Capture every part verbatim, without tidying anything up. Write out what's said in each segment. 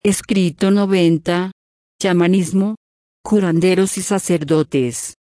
Escrito noventa. Chamanismo, curanderos y sacerdotes.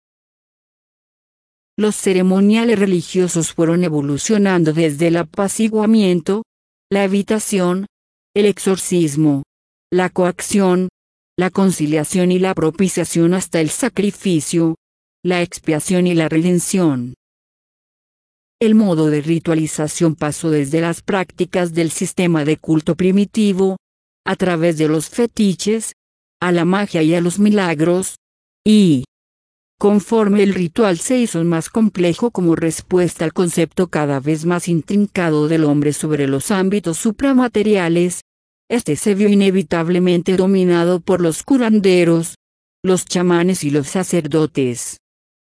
Los ceremoniales religiosos fueron evolucionando desde el apaciguamiento, la evitación, el exorcismo, la coacción, la conciliación y la propiciación hasta el sacrificio, la expiación y la redención. El modo de ritualización pasó desde las prácticas del sistema de culto primitivo, a través de los fetiches, a la magia y a los milagros, y, conforme el ritual se hizo más complejo como respuesta al concepto cada vez más intrincado del hombre sobre los ámbitos supramateriales, este se vio inevitablemente dominado por los curanderos, los chamanes y los sacerdotes.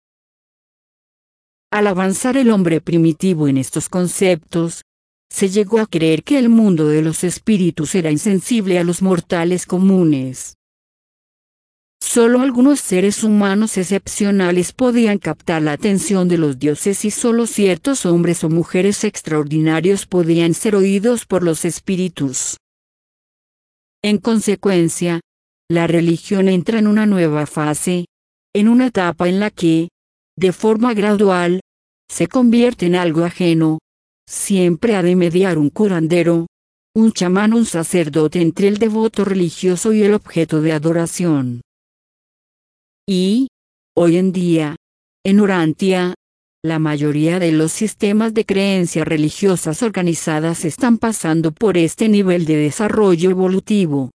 Al avanzar el hombre primitivo en estos conceptos, se llegó a creer que el mundo de los espíritus era insensible a los mortales comunes. Solo algunos seres humanos excepcionales podían captar la atención de los dioses y solo ciertos hombres o mujeres extraordinarios podían ser oídos por los espíritus. En consecuencia, la religión entra en una nueva fase, en una etapa en la que, de forma gradual, se convierte en algo ajeno. Siempre ha de mediar un curandero, un chamán o un sacerdote entre el devoto religioso y el objeto de adoración. Y, hoy en día, en Urantia, la mayoría de los sistemas de creencias religiosas organizadas están pasando por este nivel de desarrollo evolutivo.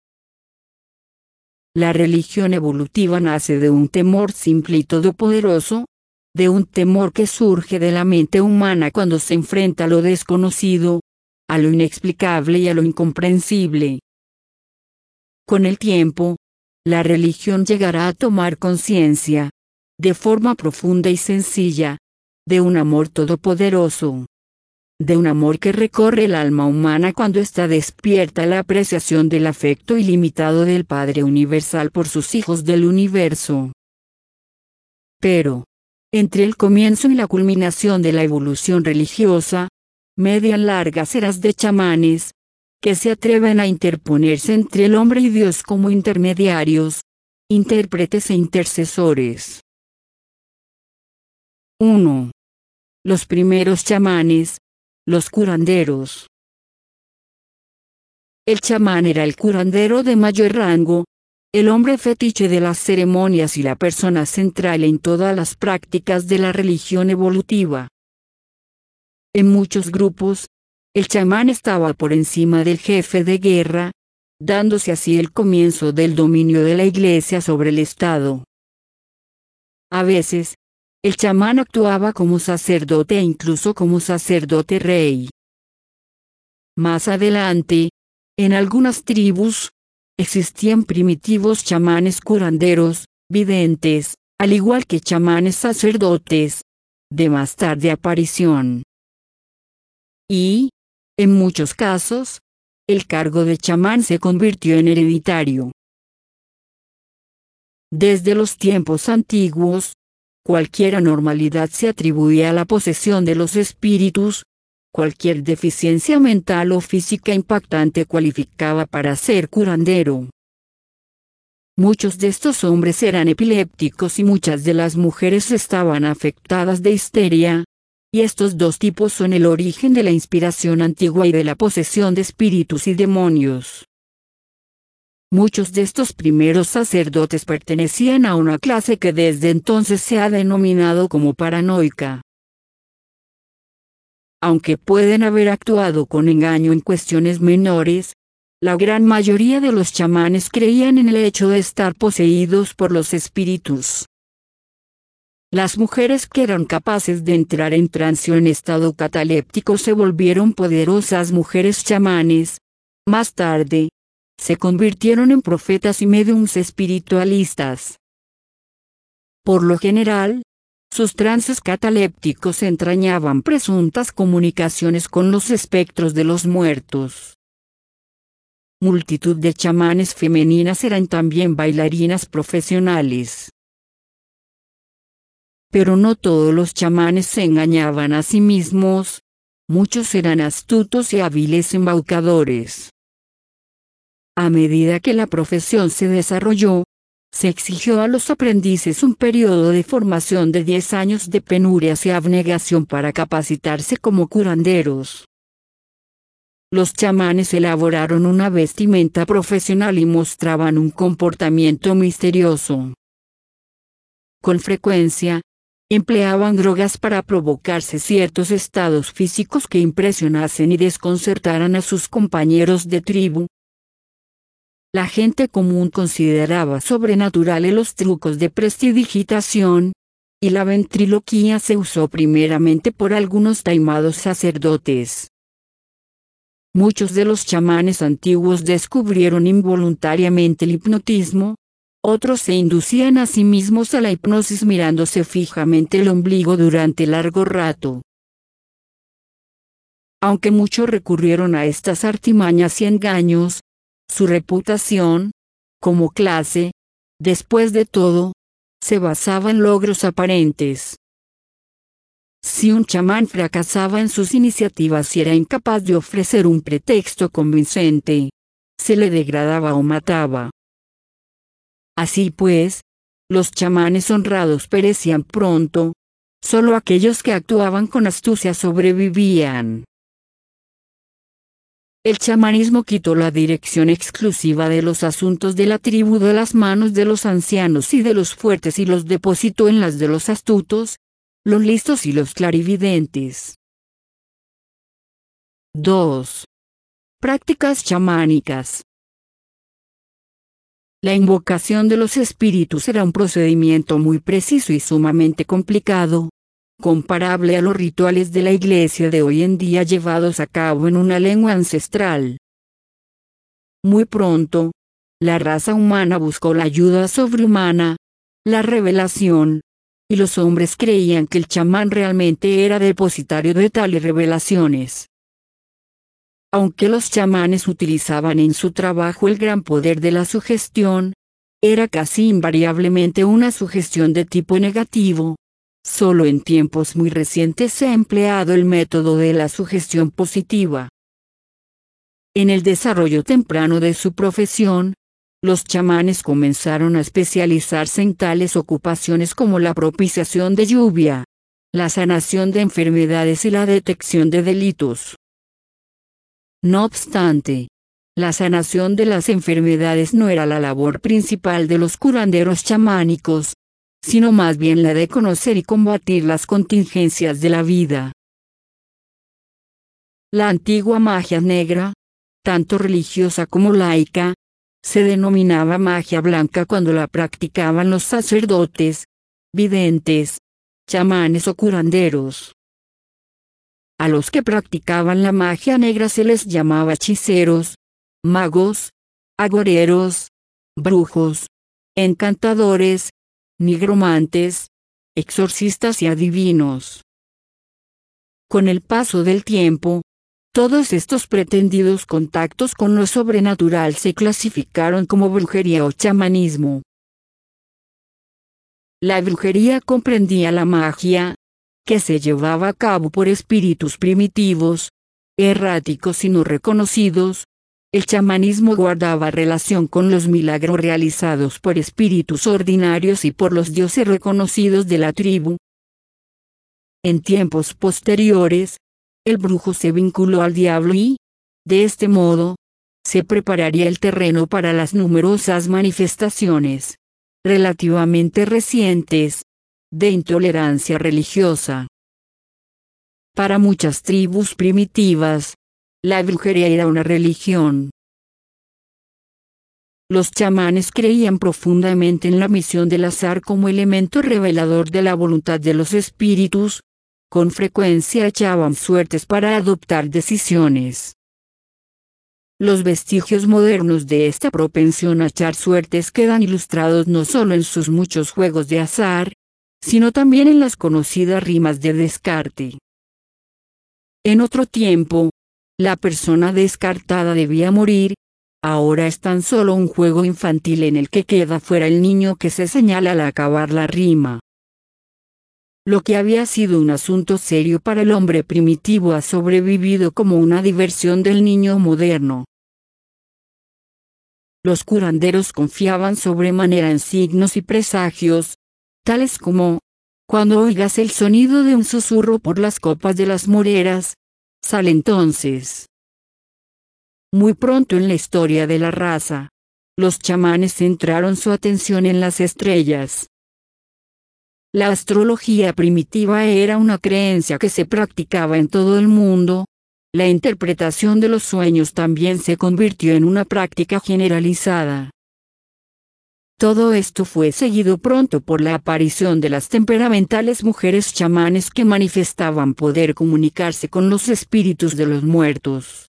La religión evolutiva nace de un temor simple y todopoderoso, de un temor que surge de la mente humana cuando se enfrenta a lo desconocido, a lo inexplicable y a lo incomprensible. Con el tiempo, la religión llegará a tomar conciencia, de forma profunda y sencilla, de un amor todopoderoso. De un amor que recorre el alma humana cuando está despierta la apreciación del afecto ilimitado del Padre Universal por sus hijos del universo. Pero, entre el comienzo y la culminación de la evolución religiosa, median largas eras de chamanes, que se atreven a interponerse entre el hombre y Dios como intermediarios, intérpretes e intercesores. uno. Los primeros chamanes, los curanderos. El chamán era el curandero de mayor rango, el hombre fetiche de las ceremonias y la persona central en todas las prácticas de la religión evolutiva. En muchos grupos, el chamán estaba por encima del jefe de guerra, dándose así el comienzo del dominio de la Iglesia sobre el Estado. A veces, el chamán actuaba como sacerdote e incluso como sacerdote rey. Más adelante, en algunas tribus, existían primitivos chamanes curanderos, videntes, al igual que chamanes sacerdotes, de más tarde aparición. Y, en muchos casos, el cargo de chamán se convirtió en hereditario. Desde los tiempos antiguos, cualquier anormalidad se atribuía a la posesión de los espíritus, cualquier deficiencia mental o física impactante cualificaba para ser curandero. Muchos de estos hombres eran epilépticos y muchas de las mujeres estaban afectadas de histeria, y estos dos tipos son el origen de la inspiración antigua y de la posesión de espíritus y demonios. Muchos de estos primeros sacerdotes pertenecían a una clase que desde entonces se ha denominado como paranoica. Aunque pueden haber actuado con engaño en cuestiones menores, la gran mayoría de los chamanes creían en el hecho de estar poseídos por los espíritus. Las mujeres que eran capaces de entrar en trance o en estado cataléptico se volvieron poderosas mujeres chamanes. Más tarde, se convirtieron en profetas y médiums espiritualistas. Por lo general, sus trances catalépticos entrañaban presuntas comunicaciones con los espectros de los muertos. Multitud de chamanes femeninas eran también bailarinas profesionales. Pero no todos los chamanes se engañaban a sí mismos, muchos eran astutos y hábiles embaucadores. A medida que la profesión se desarrolló, se exigió a los aprendices un periodo de formación de diez años de penurias y abnegación para capacitarse como curanderos. Los chamanes elaboraron una vestimenta profesional y mostraban un comportamiento misterioso. Con frecuencia, empleaban drogas para provocarse ciertos estados físicos que impresionasen y desconcertaran a sus compañeros de tribu. La gente común consideraba sobrenaturales los trucos de prestidigitación, y la ventriloquía se usó primeramente por algunos taimados sacerdotes. Muchos de los chamanes antiguos descubrieron involuntariamente el hipnotismo, otros se inducían a sí mismos a la hipnosis mirándose fijamente el ombligo durante largo rato. Aunque muchos recurrieron a estas artimañas y engaños, su reputación, como clase, después de todo, se basaba en logros aparentes. Si un chamán fracasaba en sus iniciativas y era incapaz de ofrecer un pretexto convincente, se le degradaba o mataba. Así pues, los chamanes honrados perecían pronto, solo aquellos que actuaban con astucia sobrevivían. El chamanismo quitó la dirección exclusiva de los asuntos de la tribu de las manos de los ancianos y de los fuertes y los depositó en las de los astutos, los listos y los clarividentes. dos. Prácticas chamánicas. La invocación de los espíritus era un procedimiento muy preciso y sumamente complicado, comparable a los rituales de la iglesia de hoy en día llevados a cabo en una lengua ancestral. Muy pronto, la raza humana buscó la ayuda sobrehumana, la revelación, y los hombres creían que el chamán realmente era depositario de tales revelaciones. Aunque los chamanes utilizaban en su trabajo el gran poder de la sugestión, era casi invariablemente una sugestión de tipo negativo. Solo en tiempos muy recientes se ha empleado el método de la sugestión positiva. En el desarrollo temprano de su profesión, los chamanes comenzaron a especializarse en tales ocupaciones como la propiciación de lluvia, la sanación de enfermedades y la detección de delitos. No obstante, la sanación de las enfermedades no era la labor principal de los curanderos chamánicos, sino más bien la de conocer y combatir las contingencias de la vida. La antigua magia negra, tanto religiosa como laica, se denominaba magia blanca cuando la practicaban los sacerdotes, videntes, chamanes o curanderos. A los que practicaban la magia negra se les llamaba hechiceros, magos, agoreros, brujos, encantadores, nigromantes, exorcistas y adivinos. Con el paso del tiempo, todos estos pretendidos contactos con lo sobrenatural se clasificaron como brujería o chamanismo. La brujería comprendía la magia, que se llevaba a cabo por espíritus primitivos, erráticos y no reconocidos. El chamanismo guardaba relación con los milagros realizados por espíritus ordinarios y por los dioses reconocidos de la tribu. En tiempos posteriores, el brujo se vinculó al diablo y, de este modo, se prepararía el terreno para las numerosas manifestaciones, relativamente recientes, de intolerancia religiosa. Para muchas tribus primitivas, la brujería era una religión. Los chamanes creían profundamente en la misión del azar como elemento revelador de la voluntad de los espíritus. Con frecuencia echaban suertes para adoptar decisiones. Los vestigios modernos de esta propensión a echar suertes quedan ilustrados no solo en sus muchos juegos de azar, sino también en las conocidas rimas de descarte. En otro tiempo, la persona descartada debía morir, ahora es tan solo un juego infantil en el que queda fuera el niño que se señala al acabar la rima. Lo que había sido un asunto serio para el hombre primitivo ha sobrevivido como una diversión del niño moderno. Los curanderos confiaban sobremanera en signos y presagios, tales como: cuando oigas el sonido de un susurro por las copas de las moreras, sal entonces. Muy pronto en la historia de la raza, los chamanes centraron su atención en las estrellas. La astrología primitiva era una creencia que se practicaba en todo el mundo. La interpretación de los sueños también se convirtió en una práctica generalizada. Todo esto fue seguido pronto por la aparición de las temperamentales mujeres chamanes que manifestaban poder comunicarse con los espíritus de los muertos.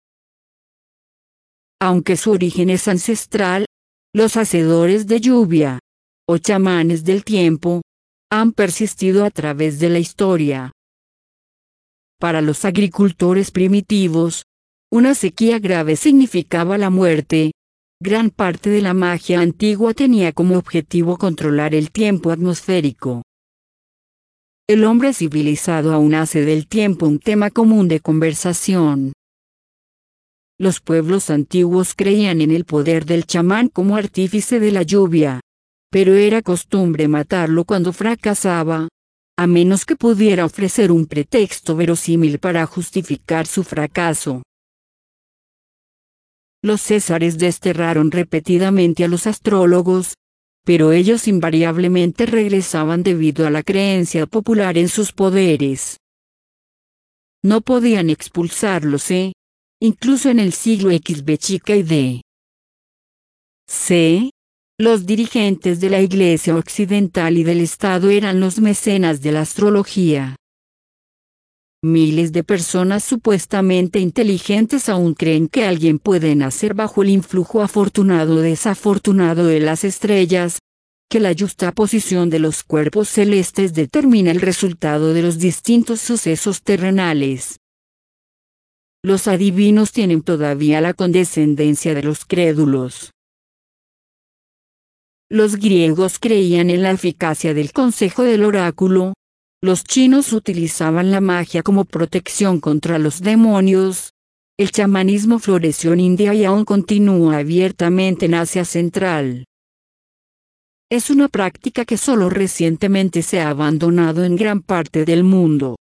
Aunque su origen es ancestral, los hacedores de lluvia, o chamanes del tiempo, han persistido a través de la historia. Para los agricultores primitivos, una sequía grave significaba la muerte. Gran parte de la magia antigua tenía como objetivo controlar el tiempo atmosférico. El hombre civilizado aún hace del tiempo un tema común de conversación. Los pueblos antiguos creían en el poder del chamán como artífice de la lluvia, pero era costumbre matarlo cuando fracasaba, a menos que pudiera ofrecer un pretexto verosímil para justificar su fracaso. Los césares desterraron repetidamente a los astrólogos, pero ellos invariablemente regresaban debido a la creencia popular en sus poderes. No podían expulsarlos, ¿eh? Incluso en el siglo equis be chica y de C. Los dirigentes de la Iglesia Occidental y del Estado eran los mecenas de la astrología. Miles de personas supuestamente inteligentes aún creen que alguien puede nacer bajo el influjo afortunado o desafortunado de las estrellas, que la yuxtaposición de los cuerpos celestes determina el resultado de los distintos sucesos terrenales. Los adivinos tienen todavía la condescendencia de los crédulos. Los griegos creían en la eficacia del consejo del oráculo. Los chinos utilizaban la magia como protección contra los demonios. El chamanismo floreció en India y aún continúa abiertamente en Asia Central. Es una práctica que solo recientemente se ha abandonado en gran parte del mundo.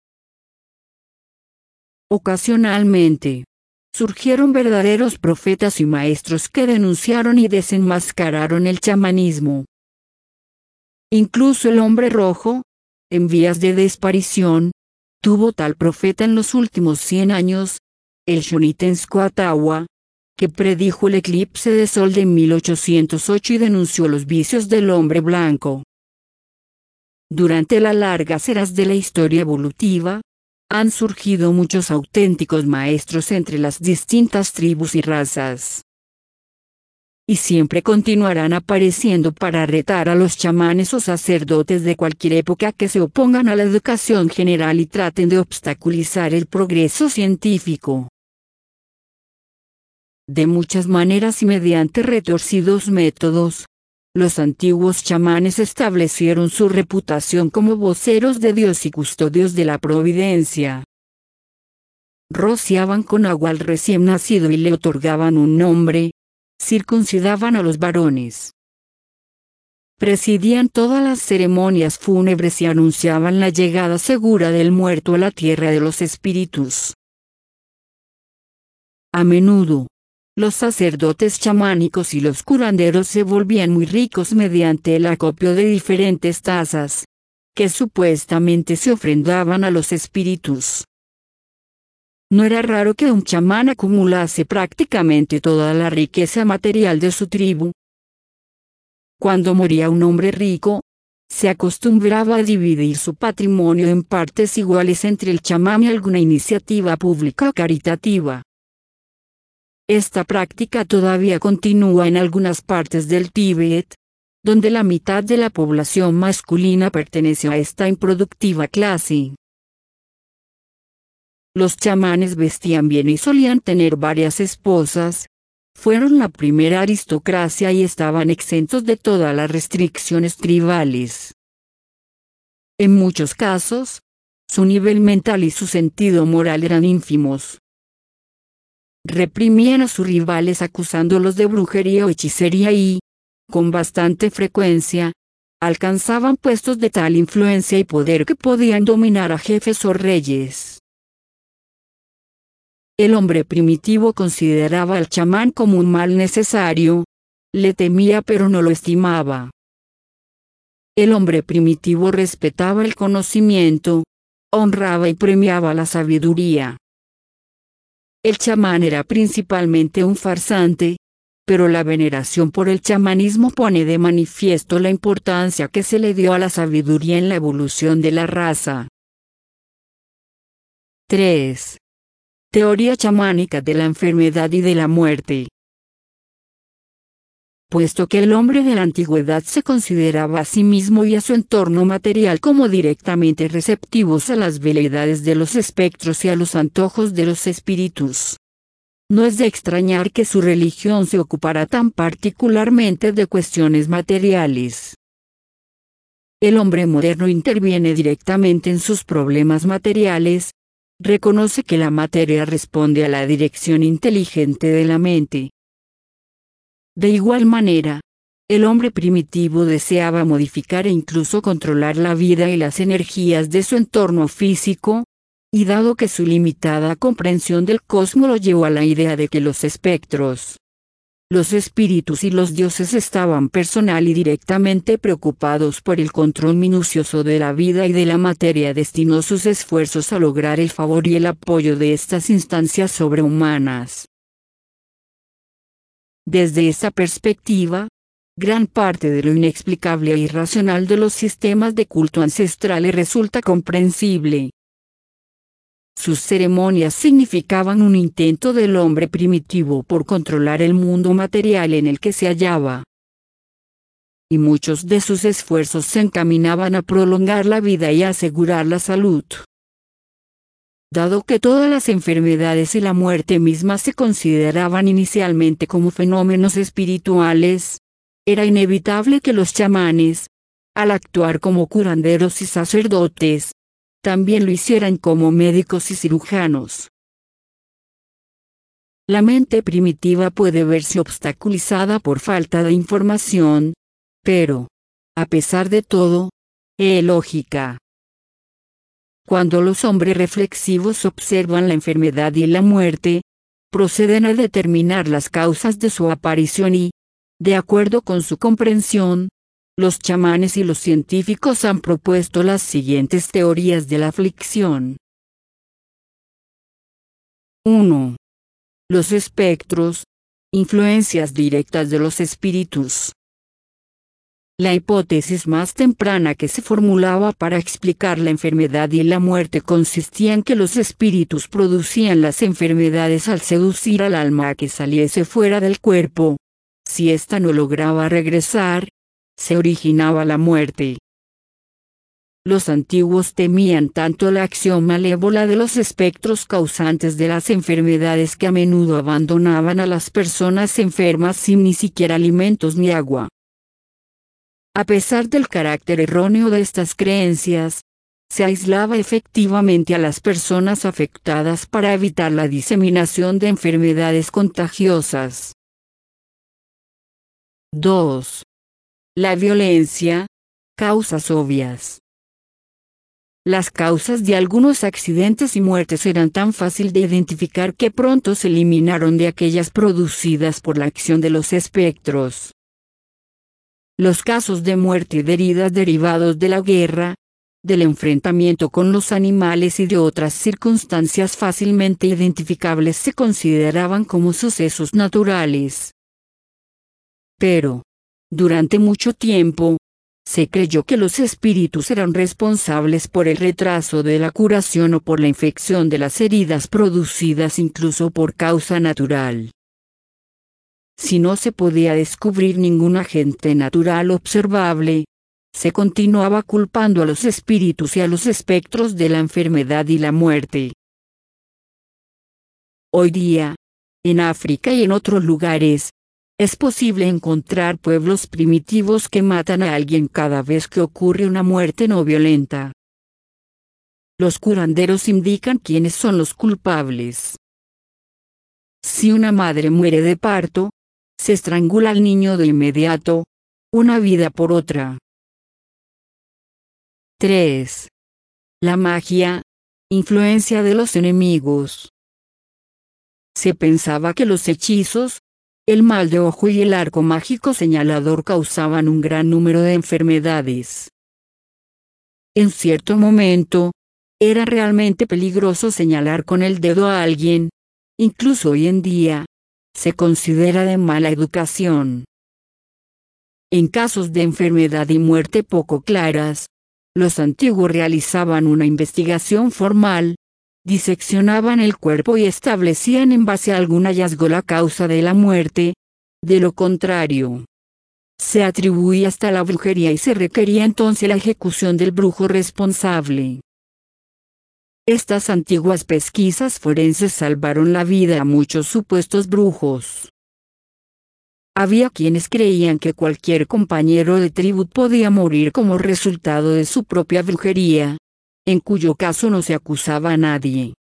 Ocasionalmente, surgieron verdaderos profetas y maestros que denunciaron y desenmascararon el chamanismo. Incluso el hombre rojo, en vías de desaparición, tuvo tal profeta en los últimos cien años, el Shonitenscoatahua, que predijo el eclipse de sol de mil ochocientos ocho y denunció los vicios del hombre blanco. Durante las largas eras de la historia evolutiva, han surgido muchos auténticos maestros entre las distintas tribus y razas. Y siempre continuarán apareciendo para retar a los chamanes o sacerdotes de cualquier época que se opongan a la educación general y traten de obstaculizar el progreso científico. De muchas maneras y mediante retorcidos métodos, los antiguos chamanes establecieron su reputación como voceros de Dios y custodios de la providencia. Rociaban con agua al recién nacido y le otorgaban un nombre. Circuncidaban a los varones. Presidían todas las ceremonias fúnebres y anunciaban la llegada segura del muerto a la tierra de los espíritus. A menudo, los sacerdotes chamánicos y los curanderos se volvían muy ricos mediante el acopio de diferentes tazas, que supuestamente se ofrendaban a los espíritus. No era raro que un chamán acumulase prácticamente toda la riqueza material de su tribu. Cuando moría un hombre rico, se acostumbraba a dividir su patrimonio en partes iguales entre el chamán y alguna iniciativa pública o caritativa. Esta práctica todavía continúa en algunas partes del Tíbet, donde la mitad de la población masculina pertenece a esta improductiva clase. Los chamanes vestían bien y solían tener varias esposas. Fueron la primera aristocracia y estaban exentos de todas las restricciones tribales. En muchos casos, su nivel mental y su sentido moral eran ínfimos. reprimían a sus rivales acusándolos de brujería o hechicería y, con bastante frecuencia, alcanzaban puestos de tal influencia y poder que podían dominar a jefes o reyes. El hombre primitivo consideraba al chamán como un mal necesario, le temía pero no lo estimaba. El hombre primitivo respetaba el conocimiento, honraba y premiaba la sabiduría. El chamán era principalmente un farsante, pero la veneración por el chamanismo pone de manifiesto la importancia que se le dio a la sabiduría en la evolución de la raza. tres. Teoría chamánica de la enfermedad y de la muerte. Puesto que el hombre de la antigüedad se consideraba a sí mismo y a su entorno material como directamente receptivos a las veleidades de los espectros y a los antojos de los espíritus, no es de extrañar que su religión se ocupara tan particularmente de cuestiones materiales. El hombre moderno interviene directamente en sus problemas materiales, reconoce que la materia responde a la dirección inteligente de la mente. De igual manera, el hombre primitivo deseaba modificar e incluso controlar la vida y las energías de su entorno físico, y dado que su limitada comprensión del cosmos lo llevó a la idea de que los espectros, los espíritus y los dioses estaban personal y directamente preocupados por el control minucioso de la vida y de la materia, destinó sus esfuerzos a lograr el favor y el apoyo de estas instancias sobrehumanas. Desde esta perspectiva, gran parte de lo inexplicable e irracional de los sistemas de culto ancestrales resulta comprensible. Sus ceremonias significaban un intento del hombre primitivo por controlar el mundo material en el que se hallaba. Y muchos de sus esfuerzos se encaminaban a prolongar la vida y a asegurar la salud. Dado que todas las enfermedades y la muerte misma se consideraban inicialmente como fenómenos espirituales, era inevitable que los chamanes, al actuar como curanderos y sacerdotes, también lo hicieran como médicos y cirujanos. La mente primitiva puede verse obstaculizada por falta de información, pero, a pesar de todo, es lógica. Cuando los hombres reflexivos observan la enfermedad y la muerte, proceden a determinar las causas de su aparición y, de acuerdo con su comprensión, los chamanes y los científicos han propuesto las siguientes teorías de la aflicción. uno. Los espectros, influencias directas de los espíritus. La hipótesis más temprana que se formulaba para explicar la enfermedad y la muerte consistía en que los espíritus producían las enfermedades al seducir al alma a que saliese fuera del cuerpo. Si ésta no lograba regresar, se originaba la muerte. Los antiguos temían tanto la acción malévola de los espectros causantes de las enfermedades que a menudo abandonaban a las personas enfermas sin ni siquiera alimentos ni agua. A pesar del carácter erróneo de estas creencias, se aislaba efectivamente a las personas afectadas para evitar la diseminación de enfermedades contagiosas. dos. La violencia, causas obvias. Las causas de algunos accidentes y muertes eran tan fácil de identificar que pronto se eliminaron de aquellas producidas por la acción de los espectros. Los casos de muerte y de heridas derivados de la guerra, del enfrentamiento con los animales y de otras circunstancias fácilmente identificables se consideraban como sucesos naturales. Pero, durante mucho tiempo, se creyó que los espíritus eran responsables por el retraso de la curación o por la infección de las heridas producidas incluso por causa natural. Si no se podía descubrir ningún agente natural observable, se continuaba culpando a los espíritus y a los espectros de la enfermedad y la muerte. Hoy día, en África y en otros lugares, es posible encontrar pueblos primitivos que matan a alguien cada vez que ocurre una muerte no violenta. Los curanderos indican quiénes son los culpables. Si una madre muere de parto, se estrangula al niño de inmediato, una vida por otra. tres. La magia, influencia de los enemigos. Se pensaba que los hechizos, el mal de ojo y el arco mágico señalador causaban un gran número de enfermedades. En cierto momento, era realmente peligroso señalar con el dedo a alguien. Incluso hoy en día, se considera de mala educación. En casos de enfermedad y muerte poco claras, los antiguos realizaban una investigación formal, diseccionaban el cuerpo y establecían en base a algún hallazgo la causa de la muerte. De lo contrario, se atribuía hasta la brujería y se requería entonces la ejecución del brujo responsable. Estas antiguas pesquisas forenses salvaron la vida a muchos supuestos brujos. Había quienes creían que cualquier compañero de tribu podía morir como resultado de su propia brujería, en cuyo caso no se acusaba a nadie.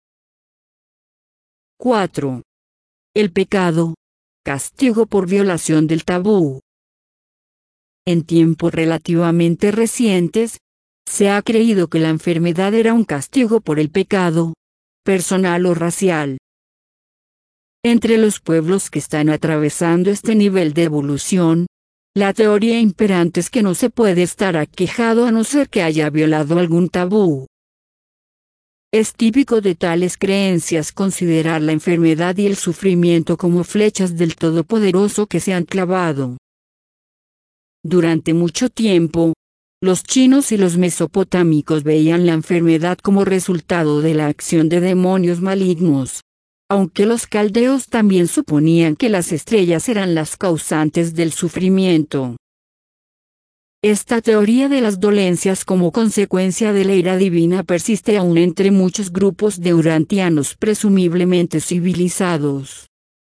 cuatro. El pecado, castigo por violación del tabú. En tiempos relativamente recientes, se ha creído que la enfermedad era un castigo por el pecado, personal o racial. Entre los pueblos que están atravesando este nivel de evolución, la teoría imperante es que no se puede estar aquejado a no ser que haya violado algún tabú. Es típico de tales creencias considerar la enfermedad y el sufrimiento como flechas del Todopoderoso que se han clavado. Durante mucho tiempo, los chinos y los mesopotámicos veían la enfermedad como resultado de la acción de demonios malignos, aunque los caldeos también suponían que las estrellas eran las causantes del sufrimiento. Esta teoría de las dolencias como consecuencia de la ira divina persiste aún entre muchos grupos de urantianos presumiblemente civilizados.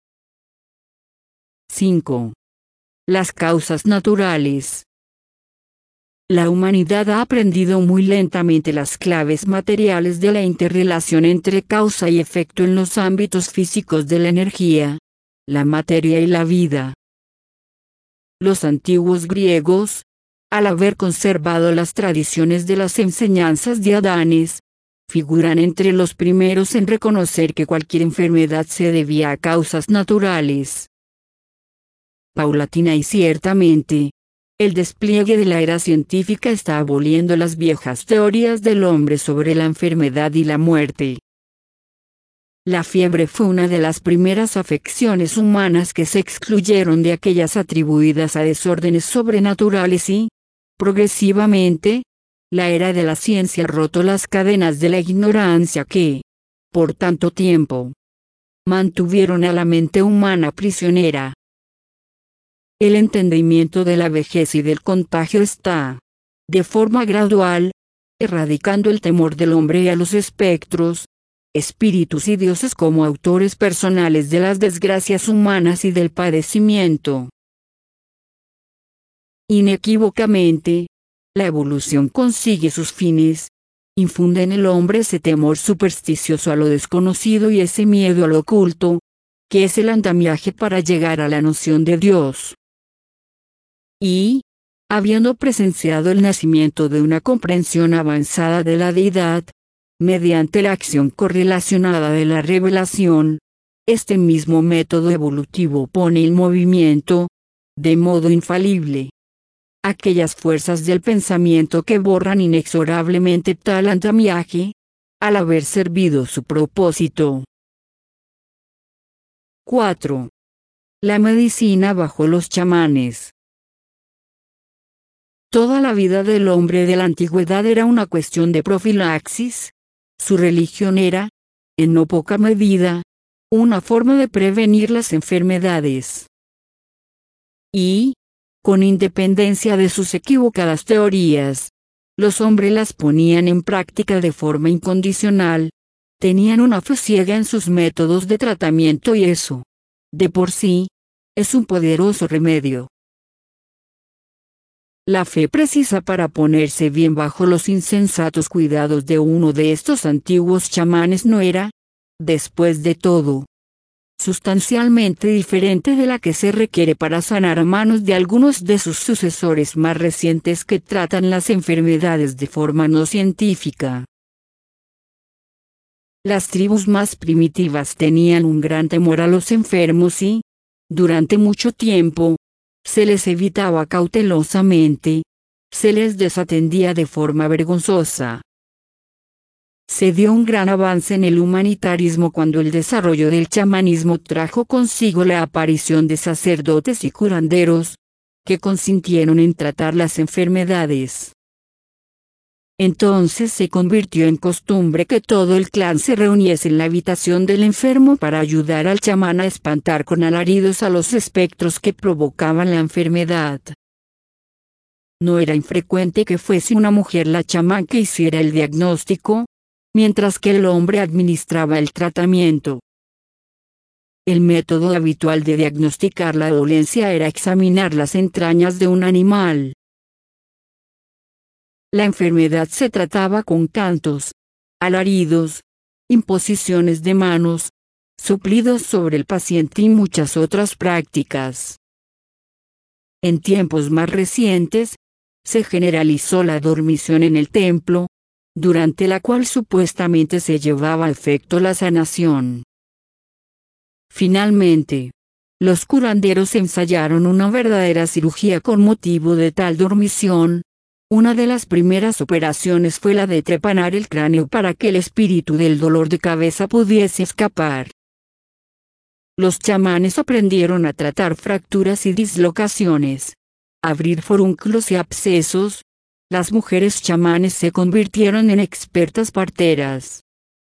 cinco. Las causas naturales. La humanidad ha aprendido muy lentamente las claves materiales de la interrelación entre causa y efecto en los ámbitos físicos de la energía, la materia y la vida. Los antiguos griegos, al haber conservado las tradiciones de las enseñanzas de Adanes, figuran entre los primeros en reconocer que cualquier enfermedad se debía a causas naturales. Paulatina y ciertamente, el despliegue de la era científica está aboliendo las viejas teorías del hombre sobre la enfermedad y la muerte. La fiebre fue una de las primeras afecciones humanas que se excluyeron de aquellas atribuidas a desórdenes sobrenaturales y, progresivamente, la era de la ciencia ha roto las cadenas de la ignorancia que, por tanto tiempo, mantuvieron a la mente humana prisionera. El entendimiento de la vejez y del contagio está, de forma gradual, erradicando el temor del hombre a los espectros, espíritus y dioses como autores personales de las desgracias humanas y del padecimiento. Inequívocamente, la evolución consigue sus fines, infunde en el hombre ese temor supersticioso a lo desconocido y ese miedo a lo oculto, que es el andamiaje para llegar a la noción de Dios. Y, habiendo presenciado el nacimiento de una comprensión avanzada de la deidad, mediante la acción correlacionada de la revelación, este mismo método evolutivo pone en movimiento, de modo infalible, aquellas fuerzas del pensamiento que borran inexorablemente tal andamiaje, al haber servido su propósito. cuatro. La medicina bajo los chamanes. Toda la vida del hombre de la antigüedad era una cuestión de profilaxis. Su religión era, en no poca medida, una forma de prevenir las enfermedades. Y, con independencia de sus equivocadas teorías, los hombres las ponían en práctica de forma incondicional, tenían una fe ciega en sus métodos de tratamiento y eso, de por sí, es un poderoso remedio. La fe precisa para ponerse bien bajo los insensatos cuidados de uno de estos antiguos chamanes no era, después de todo, sustancialmente diferente de la que se requiere para sanar a manos de algunos de sus sucesores más recientes que tratan las enfermedades de forma no científica. Las tribus más primitivas tenían un gran temor a los enfermos y, durante mucho tiempo, se les evitaba cautelosamente, se les desatendía de forma vergonzosa. Se dio un gran avance en el humanitarismo cuando el desarrollo del chamanismo trajo consigo la aparición de sacerdotes y curanderos, que consintieron en tratar las enfermedades. Entonces se convirtió en costumbre que todo el clan se reuniese en la habitación del enfermo para ayudar al chamán a espantar con alaridos a los espectros que provocaban la enfermedad. No era infrecuente que fuese una mujer la chamán que hiciera el diagnóstico, mientras que el hombre administraba el tratamiento. El método habitual de diagnosticar la dolencia era examinar las entrañas de un animal. La enfermedad se trataba con cantos, alaridos, imposiciones de manos, soplidos sobre el paciente y muchas otras prácticas. En tiempos más recientes, se generalizó la dormición en el templo, durante la cual supuestamente se llevaba a efecto la sanación. Finalmente, los curanderos ensayaron una verdadera cirugía con motivo de tal dormición. Una de las primeras operaciones fue la de trepanar el cráneo para que el espíritu del dolor de cabeza pudiese escapar. Los chamanes aprendieron a tratar fracturas y dislocaciones, abrir forúnculos y abscesos. Las mujeres chamanes se convirtieron en expertas parteras.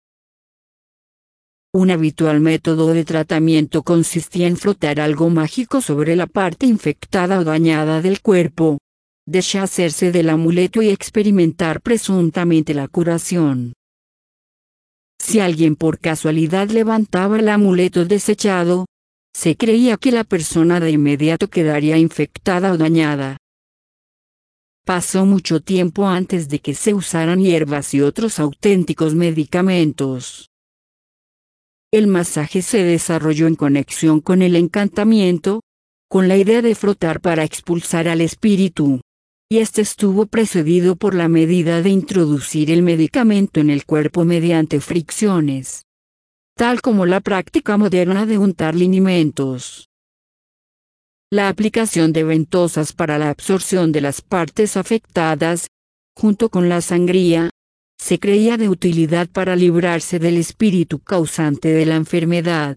Un habitual método de tratamiento consistía en frotar algo mágico sobre la parte infectada o dañada del cuerpo, deshacerse del amuleto y experimentar presuntamente la curación. Si alguien por casualidad levantaba el amuleto desechado, se creía que la persona de inmediato quedaría infectada o dañada. Pasó mucho tiempo antes de que se usaran hierbas y otros auténticos medicamentos. El masaje se desarrolló en conexión con el encantamiento, con la idea de frotar para expulsar al espíritu, y este estuvo precedido por la medida de introducir el medicamento en el cuerpo mediante fricciones, tal como la práctica moderna de untar linimentos. La aplicación de ventosas para la absorción de las partes afectadas, junto con la sangría, se creía de utilidad para librarse del espíritu causante de la enfermedad.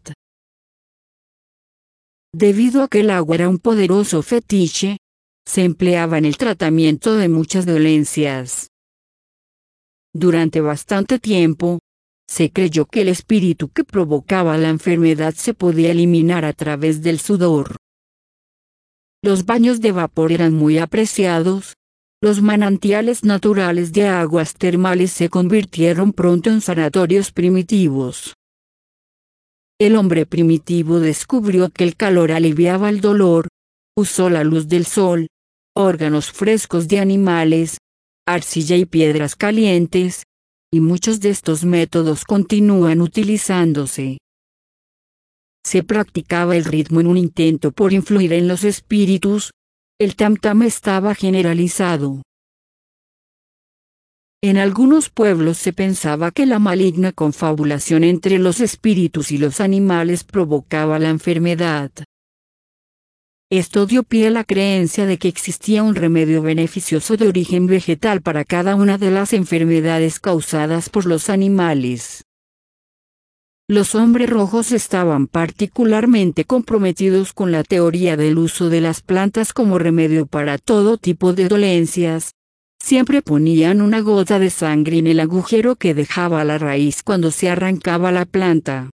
Debido a que el agua era un poderoso fetiche, se empleaba en el tratamiento de muchas dolencias. Durante bastante tiempo, se creyó que el espíritu que provocaba la enfermedad se podía eliminar a través del sudor. Los baños de vapor eran muy apreciados. Los manantiales naturales de aguas termales se convirtieron pronto en sanatorios primitivos. El hombre primitivo descubrió que el calor aliviaba el dolor, usó la luz del sol, órganos frescos de animales, arcilla y piedras calientes, y muchos de estos métodos continúan utilizándose. Se practicaba el ritmo en un intento por influir en los espíritus. El tam-tam estaba generalizado. En algunos pueblos se pensaba que la maligna confabulación entre los espíritus y los animales provocaba la enfermedad. Esto dio pie a la creencia de que existía un remedio beneficioso de origen vegetal para cada una de las enfermedades causadas por los animales. Los hombres rojos estaban particularmente comprometidos con la teoría del uso de las plantas como remedio para todo tipo de dolencias. Siempre ponían una gota de sangre en el agujero que dejaba la raíz cuando se arrancaba la planta.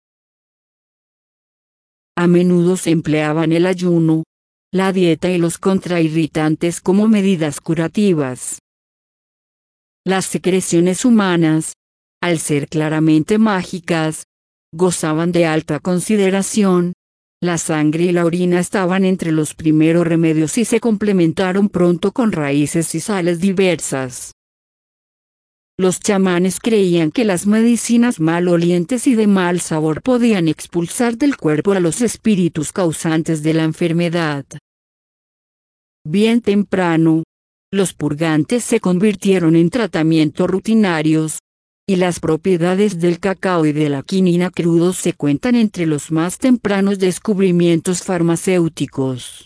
A menudo se empleaban el ayuno, la dieta y los contrairritantes como medidas curativas. Las secreciones humanas, al ser claramente mágicas, gozaban de alta consideración. La sangre y la orina estaban entre los primeros remedios y se complementaron pronto con raíces y sales diversas. los chamanes creían que las medicinas malolientes y de mal sabor podían expulsar del cuerpo a los espíritus causantes de la enfermedad. Bien temprano, los purgantes se convirtieron en tratamientos rutinarios, y las propiedades del cacao y de la quinina crudos se cuentan entre los más tempranos descubrimientos farmacéuticos.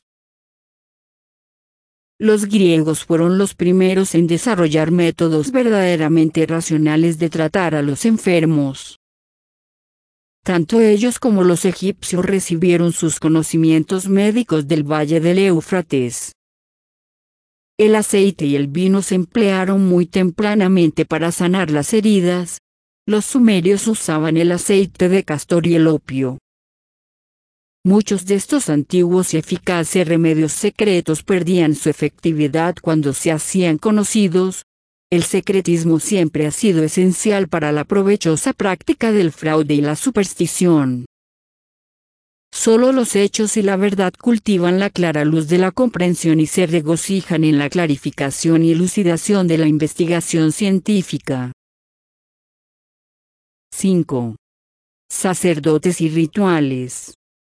Los griegos fueron los primeros en desarrollar métodos verdaderamente racionales de tratar a los enfermos. Tanto ellos como los egipcios recibieron sus conocimientos médicos del valle del Éufrates. El aceite y el vino se emplearon muy tempranamente para sanar las heridas. Los sumerios usaban el aceite de castor y el opio. Muchos de estos antiguos y eficaces remedios secretos perdían su efectividad cuando se hacían conocidos. El secretismo siempre ha sido esencial para la provechosa práctica del fraude y la superstición. Solo los hechos y la verdad cultivan la clara luz de la comprensión y se regocijan en la clarificación y elucidación de la investigación científica. cinco. Sacerdotes y rituales.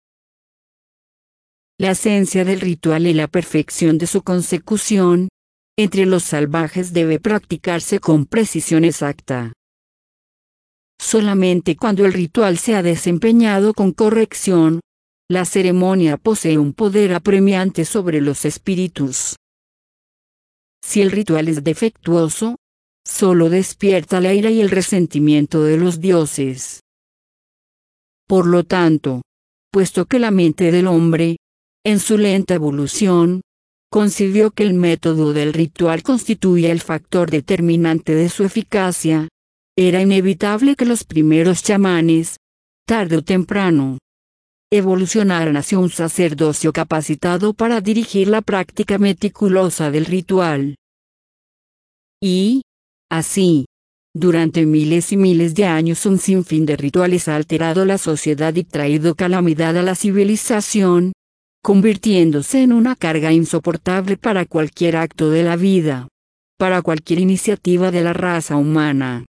La esencia del ritual y la perfección de su consecución, entre los salvajes debe practicarse con precisión exacta. Solamente cuando el ritual se ha desempeñado con corrección, la ceremonia posee un poder apremiante sobre los espíritus. Si el ritual es defectuoso, solo despierta la ira y el resentimiento de los dioses. Por lo tanto, puesto que la mente del hombre, en su lenta evolución, concibió que el método del ritual constituía el factor determinante de su eficacia, era inevitable que los primeros chamanes, tarde o temprano, evolucionaran hacia un sacerdocio capacitado para dirigir la práctica meticulosa del ritual. Y, así, durante miles y miles de años un sinfín de rituales ha alterado la sociedad y traído calamidad a la civilización, convirtiéndose en una carga insoportable para cualquier acto de la vida, para cualquier iniciativa de la raza humana.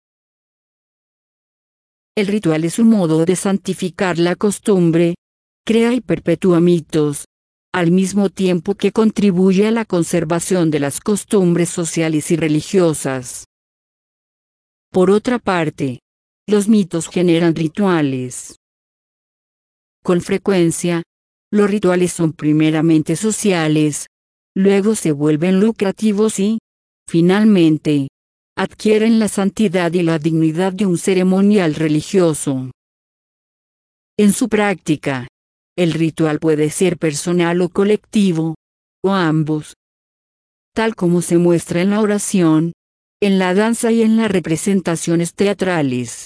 El ritual es un modo de santificar la costumbre, crea y perpetúa mitos, al mismo tiempo que contribuye a la conservación de las costumbres sociales y religiosas. Por otra parte, los mitos generan rituales. Con frecuencia, los rituales son primeramente sociales, luego se vuelven lucrativos y, finalmente, adquieren la santidad y la dignidad de un ceremonial religioso. En su práctica, el ritual puede ser personal o colectivo, o ambos. Tal como se muestra en la oración, en la danza y en las representaciones teatrales.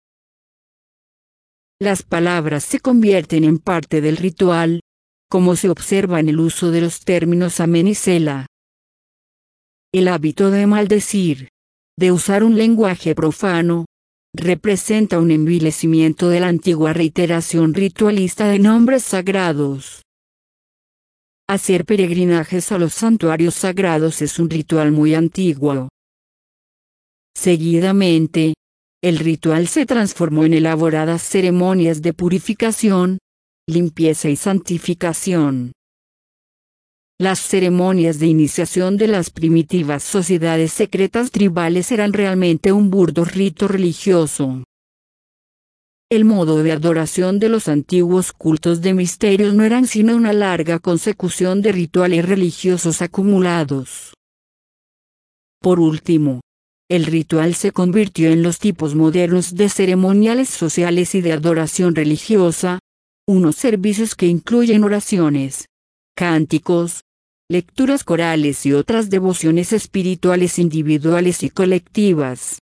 Las palabras se convierten en parte del ritual, como se observa en el uso de los términos amén y sela. El hábito de maldecir, de usar un lenguaje profano, representa un envilecimiento de la antigua reiteración ritualista de nombres sagrados. Hacer peregrinajes a los santuarios sagrados es un ritual muy antiguo. Seguidamente, el ritual se transformó en elaboradas ceremonias de purificación, limpieza y santificación. Las ceremonias de iniciación de las primitivas sociedades secretas tribales eran realmente un burdo rito religioso. El modo de adoración de los antiguos cultos de misterios no eran sino una larga consecución de rituales religiosos acumulados. Por último, el ritual se convirtió en los tipos modernos de ceremoniales sociales y de adoración religiosa, unos servicios que incluyen oraciones, cánticos, lecturas corales y otras devociones espirituales individuales y colectivas.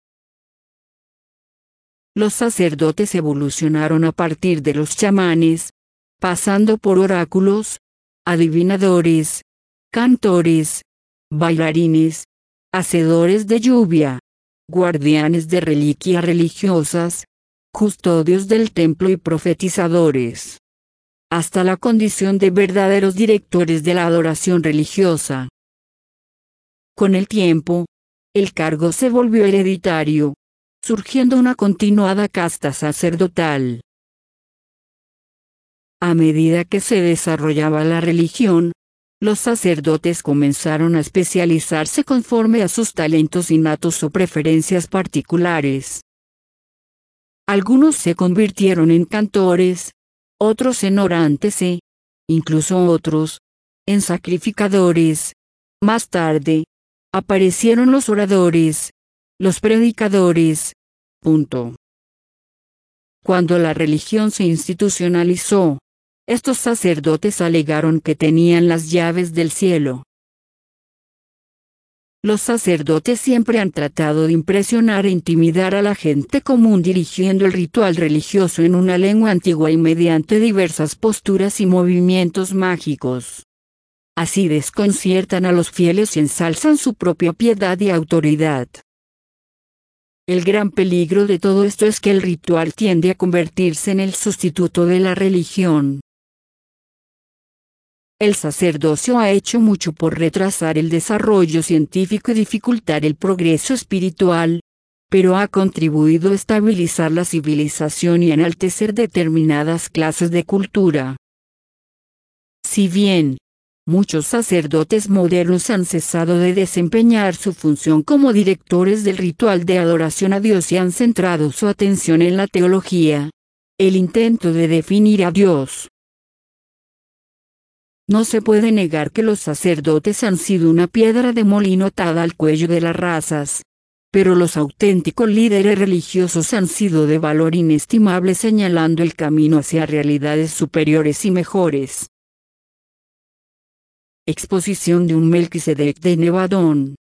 Los sacerdotes evolucionaron a partir de los chamanes, pasando por oráculos, adivinadores, cantores, bailarines, hacedores de lluvia, guardianes de reliquias religiosas, custodios del templo y profetizadores, hasta la condición de verdaderos directores de la adoración religiosa. Con el tiempo, el cargo se volvió hereditario, surgiendo una continuada casta sacerdotal. A medida que se desarrollaba la religión, los sacerdotes comenzaron a especializarse conforme a sus talentos innatos o preferencias particulares. Algunos se convirtieron en cantores, otros en orantes e, incluso otros, en sacrificadores. Más tarde, aparecieron los oradores, los predicadores. Punto. Cuando la religión se institucionalizó, estos sacerdotes alegaron que tenían las llaves del cielo. Los sacerdotes siempre han tratado de impresionar e intimidar a la gente común dirigiendo el ritual religioso en una lengua antigua y mediante diversas posturas y movimientos mágicos. Así desconciertan a los fieles y ensalzan su propia piedad y autoridad. El gran peligro de todo esto es que el ritual tiende a convertirse en el sustituto de la religión. El sacerdocio ha hecho mucho por retrasar el desarrollo científico y dificultar el progreso espiritual, pero ha contribuido a estabilizar la civilización y a enaltecer determinadas clases de cultura. Si bien, muchos sacerdotes modernos han cesado de desempeñar su función como directores del ritual de adoración a Dios y han centrado su atención en la teología, el intento de definir a Dios. No se puede negar que los sacerdotes han sido una piedra de molino atada al cuello de las razas, pero los auténticos líderes religiosos han sido de valor inestimable señalando el camino hacia realidades superiores y mejores. Exposición de un Melquisedec de Nevadón.